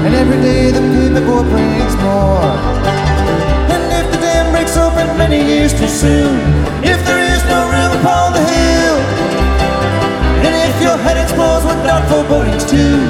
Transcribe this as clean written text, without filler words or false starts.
and every day the pavement boy brings more. And if the dam breaks open many years too soon, if there is no room upon the hill, and if your head explodes with doubtful forebodings too,